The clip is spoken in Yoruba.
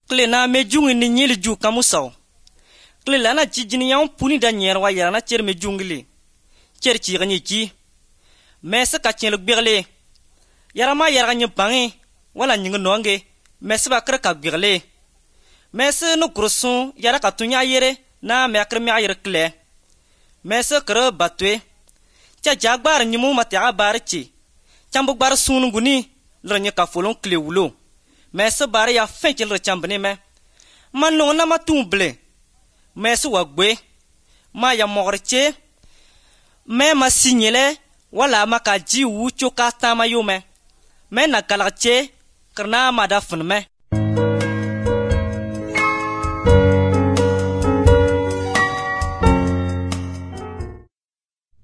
kle na me jungi ni nyili ju kamusaw kle lana jijini yaw puni da nyer wa yarana cer me jungli cer ci gani ci mes ka cel gbegle yarama yaranya bangi wala nying nonge mes ba kra ka gbegle mes no kursun yara ka tunya yere na me akra me ayere kle mes kra batwe ca jagbar nyimu mata barci cambu bar sunu guni lanya ka folon kle wulo mes bar ya fenkel rechambne me manno na matumble mes wa gbe ma ya mogorche me ma signele wala maka ji wu choka tama yume me na kalakche karna ma da funme